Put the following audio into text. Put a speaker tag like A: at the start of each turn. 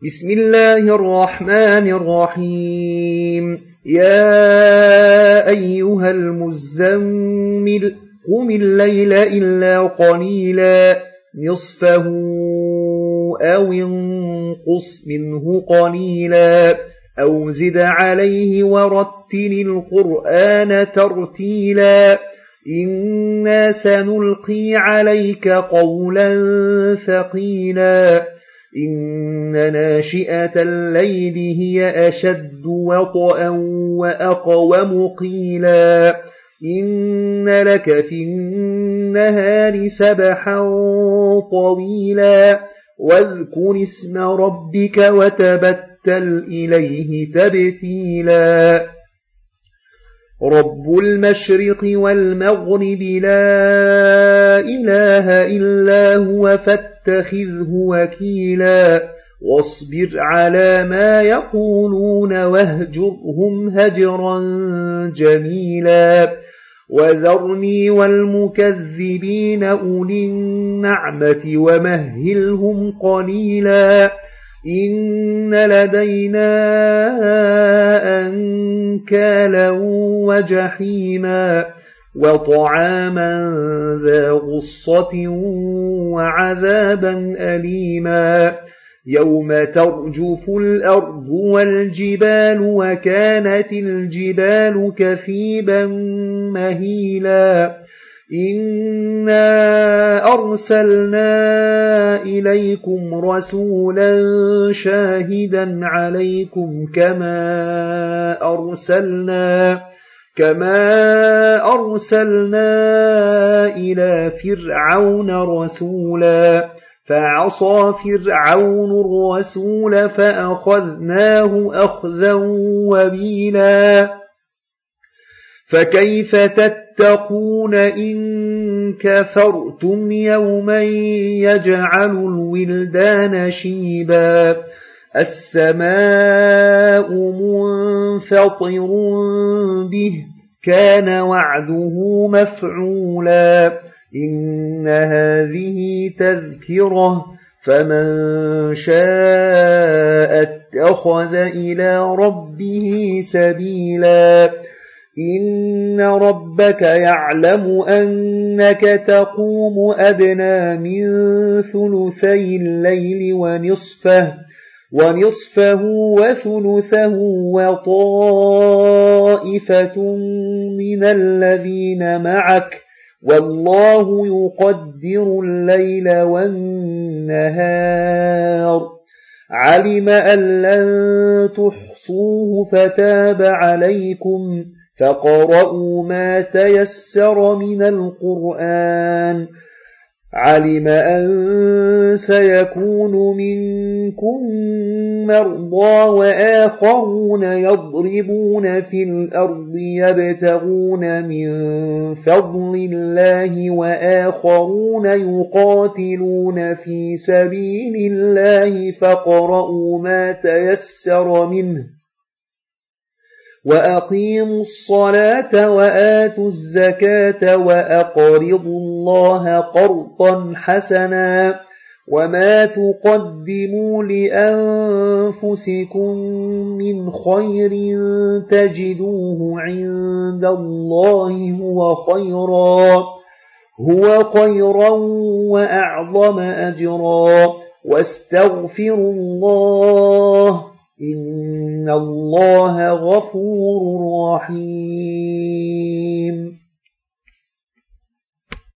A: بسم الله الرحمن الرحيم يا أيها المزمل قم الليل إلا قليلا نصفه أو انقص منه قليلا أو زد عليه ورتل القرآن ترتيلا إنا سنلقي عليك قولا ثقيلا إن ناشئة الليل هي أشد وطئا وأقوم قيلا إن لك في النهار سبحا طويلا واذكر اسم ربك وتبتل إليه تبتيلا رب المشرق والمغرب لا إله إلا هو فاتخذه وكيلا واصبر على ما يقولون واهجرهم هجرا جميلا وذرني والمكذبين أولي النعمة ومهلهم قليلا إن لدينا أنكالا وجحيما وطعاما ذا غصة وعذابا أليما يوم ترجف الأرض والجبال وكانت الجبال كثيبا مهيلا إنا أرسلنا إليكم رسولا شاهدا عليكم كما أرسلنا إلى فرعون رسولا فعصى فرعون الرسول فأخذناه أخذا وبيلا فكيف تتقون إن كفرتم يوما يجعل الولدان شيبا السماء منفطر به كان وعده مفعولا إن هذه تذكرة فمن شاء اتخذ إلى ربه سبيلا إن ربك يعلم أنك تقوم أدنى من ثلثي الليل ونصفه وثلثه وطائفة من الذين معك والله يقدر الليل والنهار علم أن لن تحصوه فتاب عليكم فقرأوا ما تيسر من القرآن علم أن سيكون منكم مرضى وآخرون يضربون في الأرض يبتغون من فضل الله وآخرون يقاتلون في سبيل الله فقرأوا ما تيسر منه وأقيموا الصلاة وآتوا الزكاة وأقرضوا الله قرضا حسنا وما تقدموا لأنفسكم من خير تجدوه عند الله هو خيرا وأعظم أجرا واستغفروا الله إن الله غفور رحيم